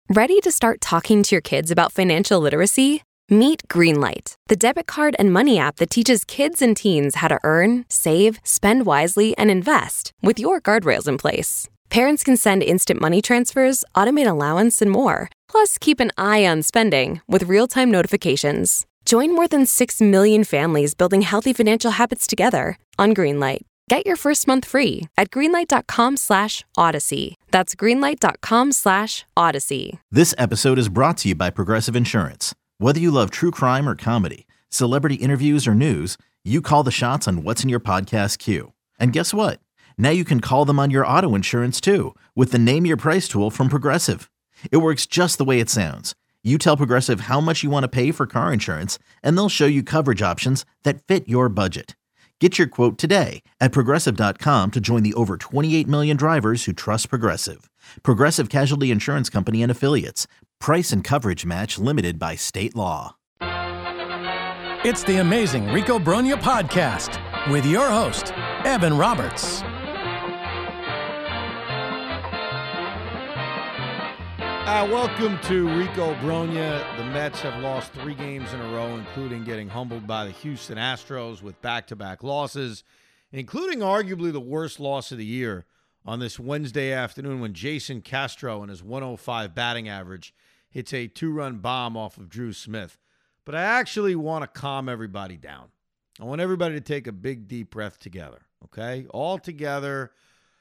Ready to start talking to your kids about financial literacy? Meet Greenlight, the debit card and money app that teaches kids and teens how to earn, save, spend wisely, and invest with your guardrails in place. Parents can send instant money transfers, automate allowance, and more. Plus, keep an eye on spending with real-time notifications. Join more than 6 million families building healthy financial habits together on Greenlight. Get your first month free at greenlight.com/Odyssey. That's greenlight.com/Odyssey. This episode is brought to you by Progressive Insurance. Whether you love true crime or comedy, celebrity interviews or news, you call the shots on what's in your podcast queue. And guess what? Now you can call them on your auto insurance too with the Name Your Price tool from Progressive. It works just the way it sounds. You tell Progressive how much you want to pay for car insurance, and they'll show you coverage options that fit your budget. Get your quote today at Progressive.com to join the over 28 million drivers who trust Progressive. Progressive Casualty Insurance Company and Affiliates. Price and coverage match limited by state law. It's the Amazing Rico Brogna podcast with your host, Evan Roberts. Welcome to Rico Brogna. The Mets have lost 3 games in a row, including getting humbled by the Houston Astros with back-to-back losses, including arguably the worst loss of the year on this Wednesday afternoon when Jason Castro and his 105 batting average hits a 2-run bomb off of Drew Smith. But I actually want to calm everybody down. I want everybody to take a big, deep breath together, okay? All together.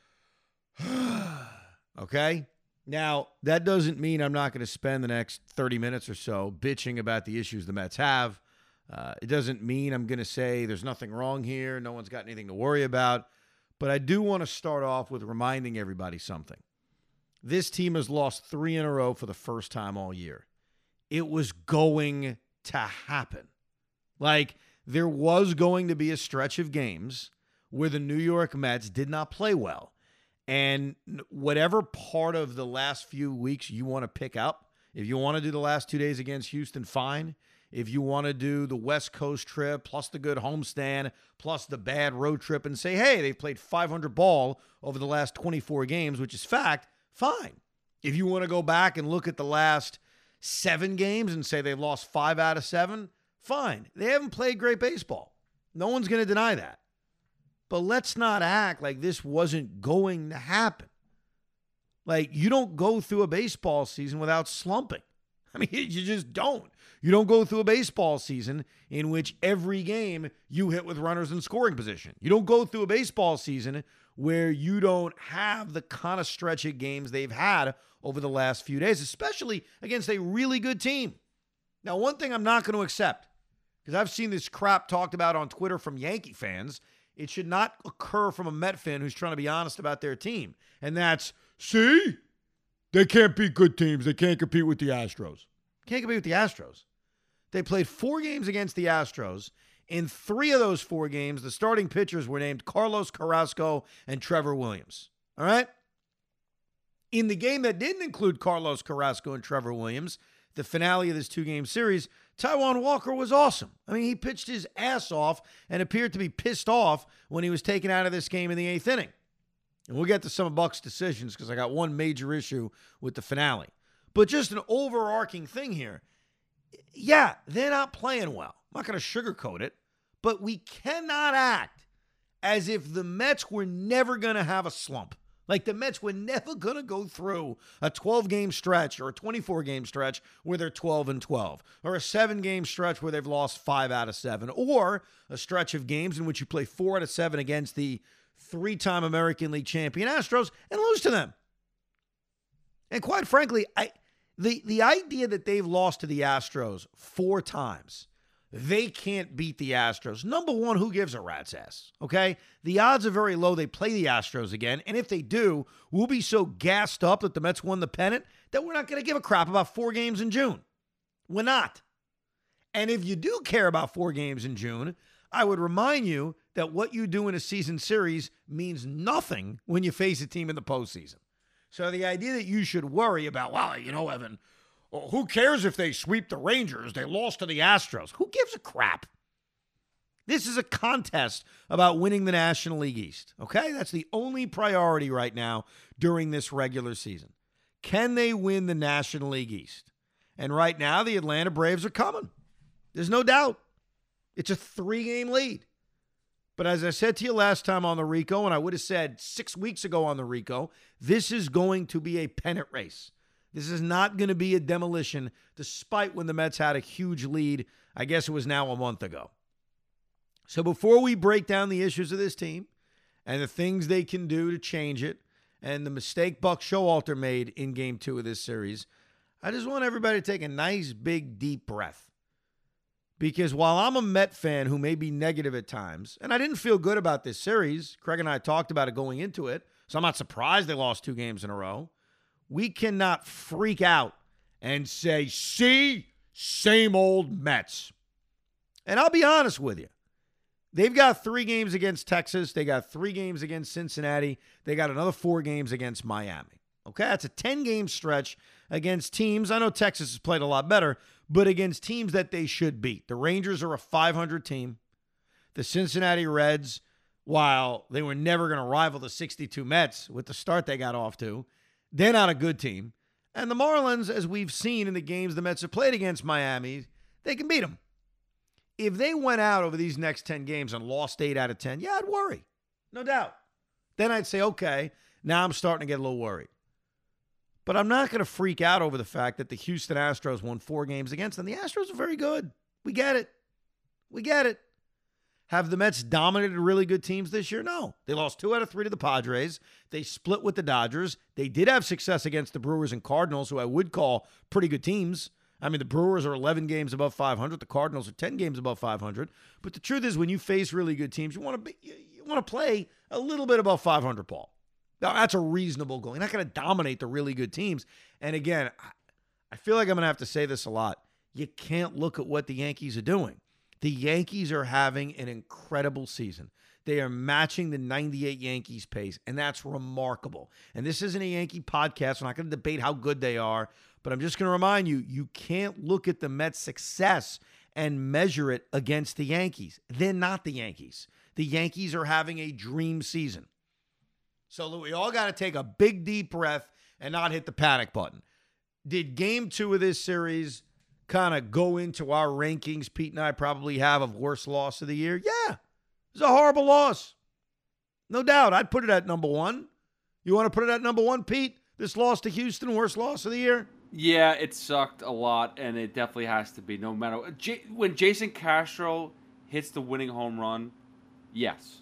Okay? Now, that doesn't mean I'm not going to spend the next 30 minutes or so bitching about the issues the Mets have. It doesn't mean I'm going to say there's nothing wrong here, no one's got anything to worry about. But I do want to start off with reminding everybody something. This team has lost 3 in a row for the first time all year. It was going to happen. Like, there was going to be a stretch of games where the New York Mets did not play well. And whatever part of the last few weeks you want to pick up, if you want to do the last 2 days against Houston, fine. If you want to do the West Coast trip, plus the good homestand, plus the bad road trip, and say, hey, they've played 500 ball over the last 24 games, which is fact, fine. If you want to go back and look at the last 7 games and say they've lost 5 out of 7, fine. They haven't played great baseball. No one's going to deny that. But let's not act like this wasn't going to happen. Like, you don't go through a baseball season without slumping. I mean, you just don't. You don't go through a baseball season in which every game you hit with runners in scoring position. You don't go through a baseball season where you don't have the kind of stretch of games they've had over the last few days, especially against a really good team. Now, one thing I'm not going to accept, because I've seen this crap talked about on Twitter from Yankee fans, it should not occur from a Met fan who's trying to be honest about their team. And that's, see, they can't beat good teams. They can't compete with the Astros. Can't compete with the Astros. They played 4 games against the Astros. In 3 of those 4 games, the starting pitchers were named Carlos Carrasco and Trevor Williams. All right? In the game that didn't include Carlos Carrasco and Trevor Williams, the finale of this 2-game series, Taijuan Walker was awesome. I mean, he pitched his ass off and appeared to be pissed off when he was taken out of this game in the 8th inning. And we'll get to some of Buck's decisions because I got one major issue with the finale. But just an overarching thing here. Yeah, they're not playing well. I'm not going to sugarcoat it. But we cannot act as if the Mets were never going to have a slump. Like the Mets were never going to go through a 12-game stretch or a 24-game stretch where they're 12-12, or a 7-game stretch where they've lost 5 out of 7, or a stretch of games in which you play 4 out of 7 against the 3-time American League champion Astros and lose to them. And quite frankly, the idea that they've lost to the Astros 4 times, they can't beat the Astros. Number one, who gives a rat's ass? Okay? The odds are very low they play the Astros again. And if they do, we'll be so gassed up that the Mets won the pennant that we're not going to give a crap about 4 games in June. We're not. And if you do care about 4 games in June, I would remind you that what you do in a season series means nothing when you face a team in the postseason. So the idea that you should worry about, well, Evan, who cares if they sweep the Rangers? They lost to the Astros. Who gives a crap? This is a contest about winning the National League East, okay? That's the only priority right now during this regular season. Can they win the National League East? And right now, the Atlanta Braves are coming. There's no doubt. It's a 3-game lead. But as I said to you last time on the Rico, and I would have said 6 weeks ago on the Rico, this is going to be a pennant race. This is not going to be a demolition, despite when the Mets had a huge lead, I guess it was now a month ago. So before we break down the issues of this team and the things they can do to change it and the mistake Buck Showalter made in Game 2 of this series, I just want everybody to take a nice, big, deep breath. Because while I'm a Met fan who may be negative at times, and I didn't feel good about this series, Craig and I talked about it going into it, so I'm not surprised they lost 2 games in a row, we cannot freak out and say, see, same old Mets. And I'll be honest with you. They've got 3 games against Texas. They got 3 games against Cincinnati. They got another 4 games against Miami. Okay, that's a 10-game stretch against teams. I know Texas has played a lot better, but against teams that they should beat. The Rangers are a 500 team. The Cincinnati Reds, while they were never going to rival the 62 Mets with the start they got off to, they're not a good team. And the Marlins, as we've seen in the games the Mets have played against Miami, they can beat them. If they went out over these next 10 games and lost 8 out of 10, yeah, I'd worry. No doubt. Then I'd say, okay, now I'm starting to get a little worried. But I'm not going to freak out over the fact that the Houston Astros won 4 games against them. The Astros are very good. We get it. We get it. Have the Mets dominated really good teams this year? No. They lost 2 out of 3 to the Padres. They split with the Dodgers. They did have success against the Brewers and Cardinals, who I would call pretty good teams. I mean, the Brewers are 11 games above 500. The Cardinals are 10 games above 500. But the truth is, when you face really good teams, you want to play a little bit above 500, Paul. Now, that's a reasonable goal. You're not going to dominate the really good teams. And again, I feel like I'm going to have to say this a lot. You can't look at what the Yankees are doing. The Yankees are having an incredible season. They are matching the 98 Yankees pace, and that's remarkable. And this isn't a Yankee podcast. We're not going to debate how good they are, but I'm just going to remind you, you can't look at the Mets' success and measure it against the Yankees. They're not the Yankees. The Yankees are having a dream season. So we all got to take a big, deep breath and not hit the panic button. Did Game 2 of this series kind of go into our rankings Pete and I probably have of worst loss of the year? Yeah, it was a horrible loss. No doubt. I'd put it at number 1. You want to put it at number 1, Pete? This loss to Houston, worst loss of the year? Yeah, it sucked a lot, and it definitely has to be. No matter when Jason Castro hits the winning home run, yes.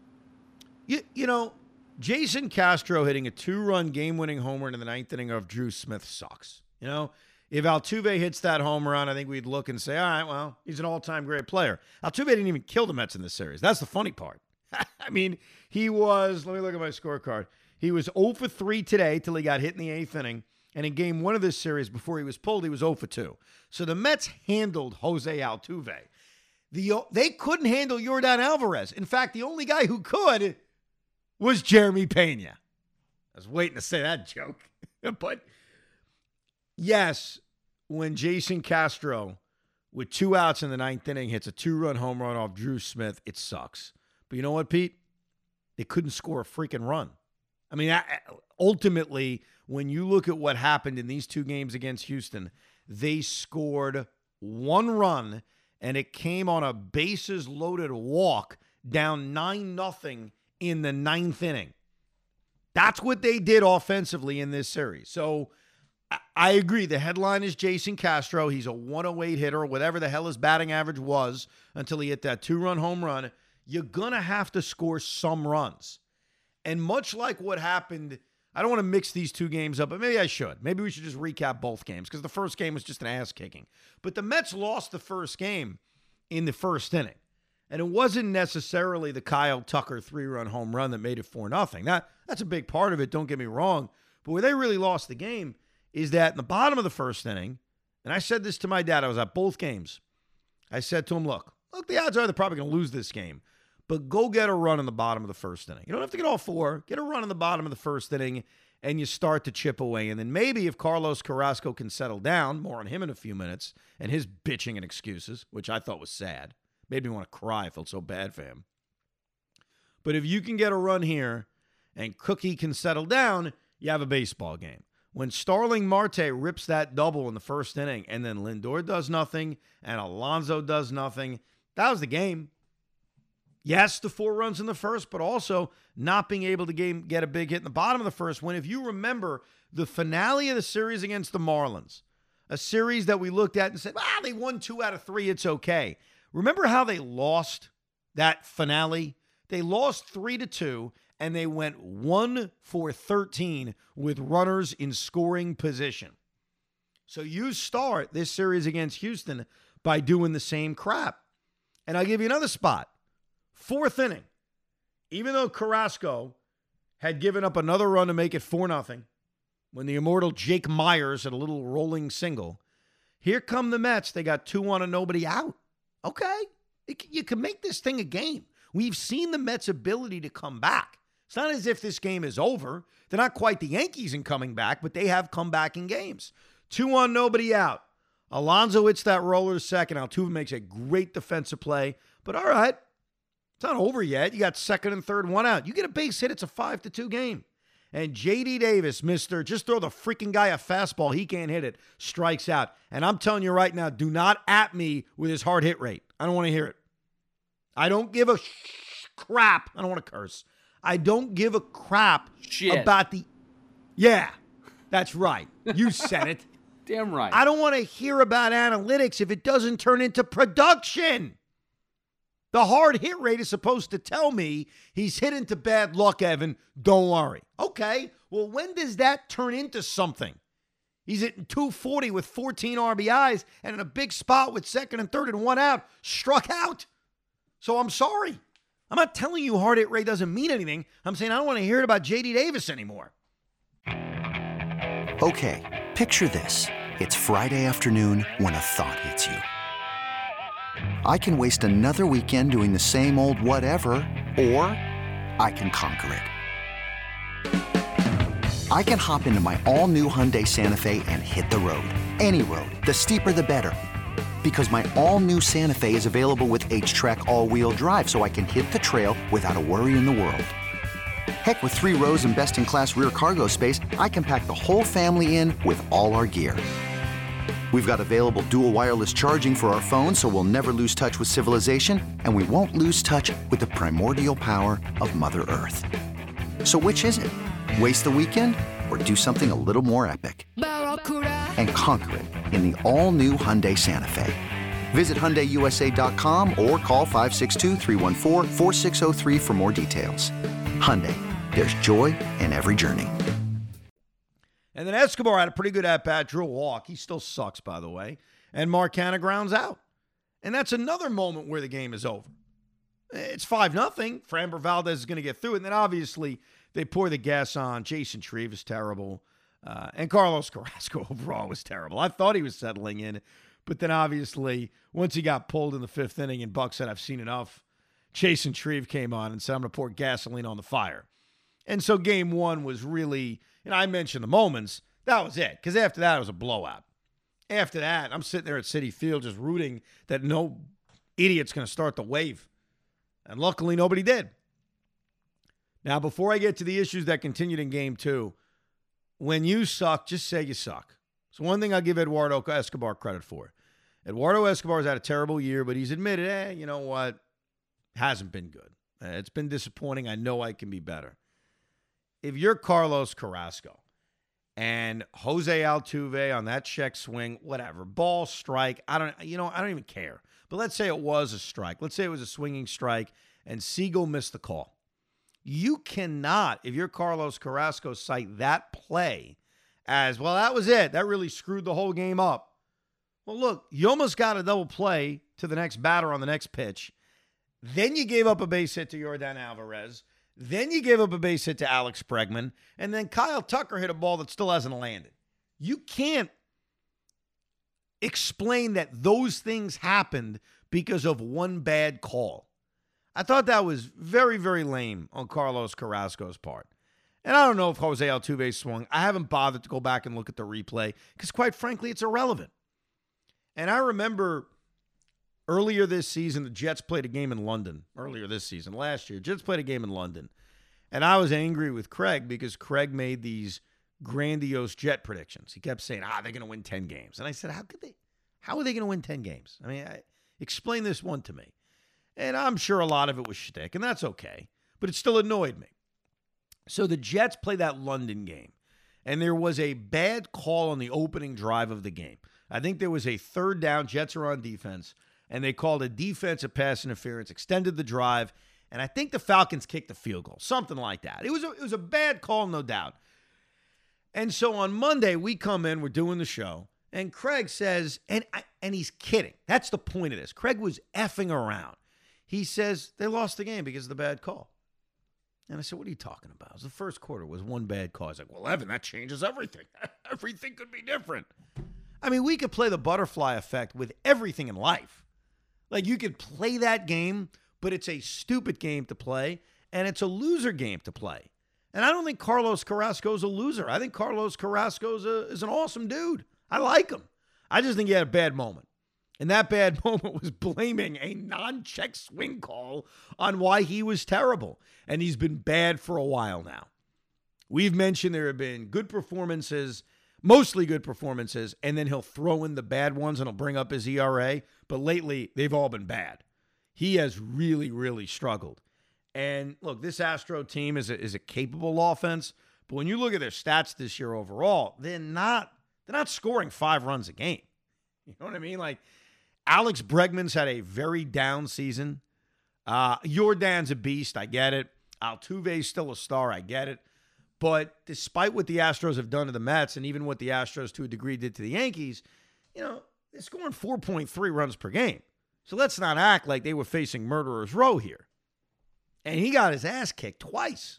You know, Jason Castro hitting a 2-run game-winning homer in the 9th inning of Drew Smith sucks. You know, if Altuve hits that home run, I think we'd look and say, all right, well, he's an all-time great player. Altuve didn't even kill the Mets in this series. That's the funny part. I mean, he was, let me look at my scorecard. He was 0 for 3 today till he got hit in the 8th inning. And in Game 1 of this series, before he was pulled, he was 0 for 2. So the Mets handled Jose Altuve. They couldn't handle Yordan Alvarez. In fact, the only guy who could was Jeremy Pena. I was waiting to say that joke. But yes, when Jason Castro, with 2 outs in the 9th inning, hits a 2-run home run off Drew Smith, it sucks. But you know what, Pete? They couldn't score a freaking run. I mean, ultimately, when you look at what happened in these 2 games against Houston, they scored 1 run, and it came on a bases-loaded walk down 9-0 in the 9th inning. That's what they did offensively in this series. So I agree. The headline is Jason Castro. He's a 108 hitter, whatever the hell his batting average was until he hit that 2-run home run. You're going to have to score some runs. And much like what happened, I don't want to mix these 2 games up, but maybe I should. Maybe we should just recap both games because the first game was just an ass-kicking. But the Mets lost the first game in the 1st inning. And it wasn't necessarily the Kyle Tucker 3-run home run that made it 4-0. That's a big part of it, don't get me wrong. But where they really lost the game is that in the bottom of the 1st inning, and I said this to my dad, I was at both games. I said to him, look, the odds are they're probably going to lose this game, but go get a run in the bottom of the 1st inning. You don't have to get all 4. Get a run in the bottom of the 1st inning, and you start to chip away. And then maybe if Carlos Carrasco can settle down, more on him in a few minutes, and his bitching and excuses, which I thought was sad. Made me want to cry. I felt so bad for him. But if you can get a run here and Cookie can settle down, you have a baseball game. When Starling Marte rips that double in the first inning and then Lindor does nothing and Alonso does nothing, that was the game. Yes, the 4 runs in the first, but also not being able to get a big hit in the bottom of the first. When, if you remember, the finale of the series against the Marlins, a series that we looked at and said, they won 2 out of 3, it's okay. Remember how they lost that finale? They lost 3-2, and they went 1 for 13 with runners in scoring position. So you start this series against Houston by doing the same crap. And I'll give you another spot. 4th inning. Even though Carrasco had given up another run to make it 4-0, when the immortal Jake Myers had a little rolling single, here come the Mets. They got 2 on and nobody out. Okay. You can make this thing a game. We've seen the Mets' ability to come back. It's not as if this game is over. They're not quite the Yankees in coming back, but they have come back in games. 2 on, nobody out. Alonso hits that roller to second. Altuve makes a great defensive play. But all right, it's not over yet. You got second and third, 1 out. You get a base hit, it's a 5-2 game. And J.D. Davis, just throw the freaking guy a fastball. He can't hit it. Strikes out. And I'm telling you right now, do not at me with his hard hit rate. I don't want to hear it. I don't give a crap. I don't want to curse. I don't give a crap about the... Yeah, that's right. You said it. Damn right. I don't want to hear about analytics if it doesn't turn into production. The hard hit rate is supposed to tell me he's hit into bad luck, Evan. Don't worry. Okay, well, when does that turn into something? He's hitting 240 with 14 RBIs and in a big spot with second and third and 1 out, struck out. So I'm sorry. I'm not telling you hard hit rate doesn't mean anything. I'm saying I don't want to hear it about J.D. Davis anymore. Okay, picture this. It's Friday afternoon when a thought hits you. I can waste another weekend doing the same old whatever, or I can conquer it. I can hop into my all-new Hyundai Santa Fe and hit the road. Any road. The steeper, the better. Because my all-new Santa Fe is available with H-Track all-wheel drive, so I can hit the trail without a worry in the world. Heck, with 3 rows and best-in-class rear cargo space, I can pack the whole family in with all our gear. We've got available dual wireless charging for our phones, so we'll never lose touch with civilization, and we won't lose touch with the primordial power of Mother Earth. So which is it? Waste the weekend or do something a little more epic? And conquer it in the all-new Hyundai Santa Fe. Visit HyundaiUSA.com or call 562-314-4603 for more details. Hyundai, there's joy in every journey. And then Escobar had a pretty good at-bat, drew a walk. He still sucks, by the way. And Mark Canha grounds out. And that's another moment where the game is over. It's 5-0. Framber Valdez is going to get through it. And then obviously they pour the gas on. Jason Shreve is terrible. And Carlos Carrasco overall was terrible. I thought he was settling in. But then obviously once he got pulled in the 5th inning and Buck said, I've seen enough, Jason Shreve came on and said, I'm going to pour gasoline on the fire. And so game 1 was really... And I mentioned the moments. That was it. Because after that, it was a blowout. After that, I'm sitting there at Citi Field just rooting that no idiot's going to start the wave. And luckily, nobody did. Now, before I get to the issues that continued in game 2, when you suck, just say you suck. So one thing I'll give Eduardo Escobar credit for. Eduardo Escobar's had a terrible year, but he's admitted, you know what? Hasn't been good. It's been disappointing. I know I can be better. If you're Carlos Carrasco and Jose Altuve on that check swing, whatever, ball, strike, I don't even care. But let's say it was a strike. Let's say it was a swinging strike and Siegel missed the call. You cannot, if you're Carlos Carrasco, cite that play as, well, that was it. That really screwed the whole game up. Well, look, you almost got a double play to the next batter on the next pitch. Then you gave up a base hit to Yordan Alvarez. Then you gave up a base hit to Alex Bregman. And then Kyle Tucker hit a ball that still hasn't landed. You can't explain that those things happened because of one bad call. I thought that was very, very lame on Carlos Carrasco's part. And I don't know if Jose Altuve swung. I haven't bothered to go back and look at the replay because, quite frankly, it's irrelevant. And I remember earlier this season, the Jets played a game in London. Last year, Jets played a game in London. And I was angry with Craig because Craig made these grandiose Jet predictions. He kept saying, they're going to win 10 games. And I said, how are they going to win 10 games? I mean, explain this one to me. And I'm sure a lot of it was shtick, and that's okay. But it still annoyed me. So the Jets play that London game, and there was a bad call on the opening drive of the game. I think there was a third down. Jets are on defense, and they called a defensive pass interference, extended the drive, and I think the Falcons kicked the field goal, something like that. It was a bad call, no doubt. And so on Monday, we come in, we're doing the show, and Craig says, and he's kidding. That's the point of this. Craig was effing around. He says, they lost the game because of the bad call. And I said, what are you talking about? It was the first quarter. It was one bad call. He's like, well, Evan, that changes everything. Everything could be different. I mean, we could play the butterfly effect with everything in life. Like, you could play that game, but it's a stupid game to play, and it's a loser game to play. And I don't think Carlos Carrasco is a loser. I think Carlos Carrasco is an awesome dude. I like him. I just think he had a bad moment. And that bad moment was blaming a non-check swing call on why he was terrible. And he's been bad for a while now. We've mentioned there have been good performances, mostly good performances, and then he'll throw in the bad ones and he'll bring up his ERA. But lately, they've all been bad. He has really, really struggled. And look, this Astro team is a capable offense. But when you look at their stats this year overall, they're not scoring 5 runs a game. You know what I mean? Like, Alex Bregman's had a very down season. Jordan's a beast. I get it. Altuve's still a star. I get it. But despite what the Astros have done to the Mets and even what the Astros to a degree did to the Yankees, they're scoring 4.3 runs per game. So let's not act like they were facing murderer's row here. And he got his ass kicked twice.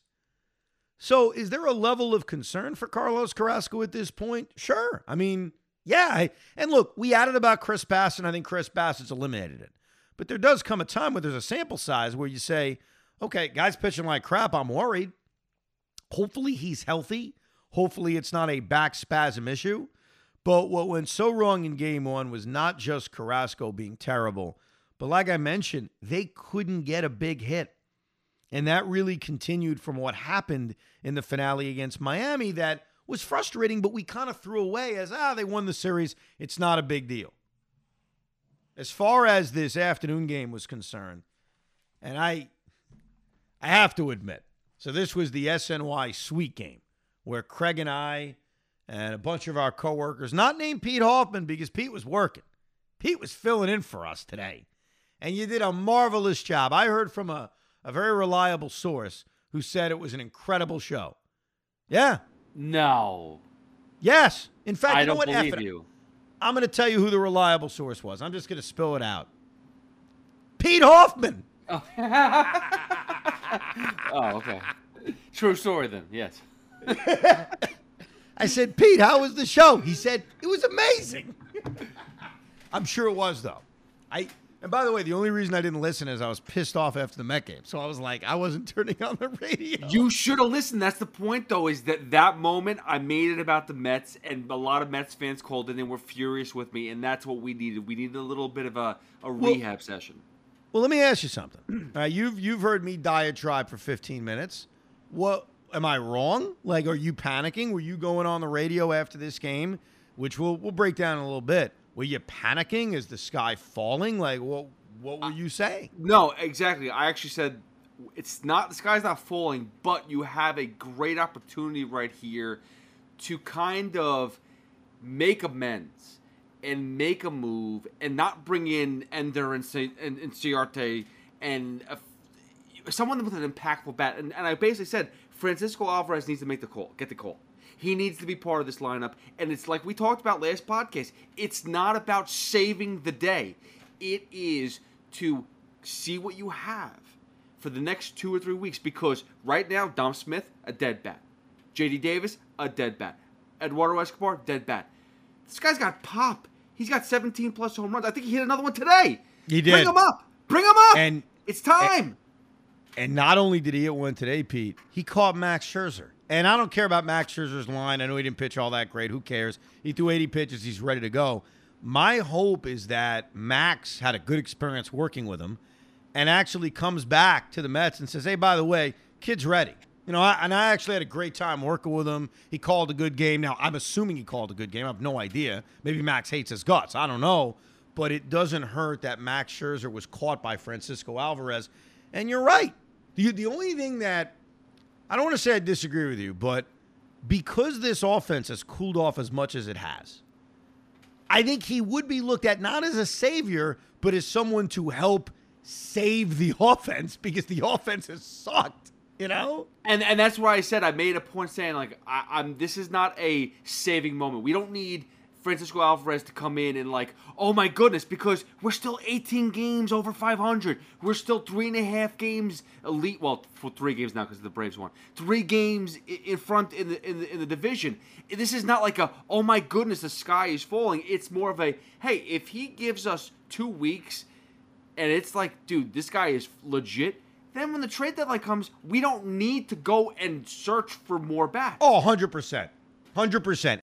So is there a level of concern for Carlos Carrasco at this point? Sure. I mean, yeah. And look, we added about Chris Bassitt, and I think Chris Bassitt's eliminated it. But there does come a time where there's a sample size where you say, okay, guy's pitching like crap. I'm worried. Hopefully he's healthy. Hopefully it's not a back spasm issue. But what went so wrong in game one was not just Carrasco being terrible, but like I mentioned, they couldn't get a big hit. And that really continued from what happened in the finale against Miami that was frustrating, but we kind of threw away as, they won the series. It's not a big deal. As far as this afternoon game was concerned, and I have to admit, so this was the SNY Suite game where Craig and I and a bunch of our coworkers, not named Pete Hoffman because Pete was working. Pete was filling in for us today. And you did a marvelous job. I heard from a very reliable source who said it was an incredible show. Yeah. No. Yes. In fact, I you know don't what? believe you. I'm going to tell you who the reliable source was. I'm just going to spill it out. Pete Hoffman. Oh, okay. True story then, yes. I said, Pete, how was the show? He said, it was amazing. I'm sure it was, though. And by the way, the only reason I didn't listen is I was pissed off after the Met game. So I was like, I wasn't turning on the radio. You should have listened. That's the point, though, is that moment I made it about the Mets, and a lot of Mets fans called in and were furious with me, and that's what we needed. We needed a little bit of a rehab session. Well, let me ask you something. You've heard me diatribe for 15 minutes. What am I wrong? Like, are you panicking? Were you going on the radio after this game, which we'll break down in a little bit? Were you panicking? Is the sky falling? Like, what were you saying? No, exactly. I actually said it's not, the sky's not falling, but you have a great opportunity right here to kind of make amends and make a move and not bring in Ender and Ciarte and someone with an impactful bat. And I basically said Francisco Alvarez needs to make the call, get the call. He needs to be part of this lineup. And it's like we talked about last podcast. It's not about saving the day. It is to see what you have for the next 2 or 3 weeks. Because right now, Dom Smith, a dead bat. J.D. Davis, a dead bat. Eduardo Escobar, dead bat. This guy's got pop. He's got 17-plus home runs. I think he hit another one today. He did. Bring him up. Bring him up. And it's time. And not only did he hit one today, Pete, he caught Max Scherzer. And I don't care about Max Scherzer's line. I know he didn't pitch all that great. Who cares? He threw 80 pitches. He's ready to go. My hope is that Max had a good experience working with him and actually comes back to the Mets and says, hey, by the way, kid's ready. I actually had a great time working with him. He called a good game. Now, I'm assuming he called a good game. I have no idea. Maybe Max hates his guts. I don't know. But it doesn't hurt that Max Scherzer was caught by Francisco Alvarez. And you're right. The only thing that – I don't want to say I disagree with you, but because this offense has cooled off as much as it has, I think he would be looked at not as a savior, but as someone to help save the offense because the offense has sucked. And that's why I said I made a point saying, like, this is not a saving moment. We don't need Francisco Alvarez to come in and, like, oh my goodness, because we're still 18 games over 500. We're still 3.5 games elite. Well, for 3 games now because the Braves won. 3 games in front in the division. This is not like a, oh my goodness, the sky is falling. It's more of a, hey, if he gives us 2 weeks and it's like, dude, this guy is legit. Then when the trade deadline comes, we don't need to go and search for more bats. Oh, 100%. 100%.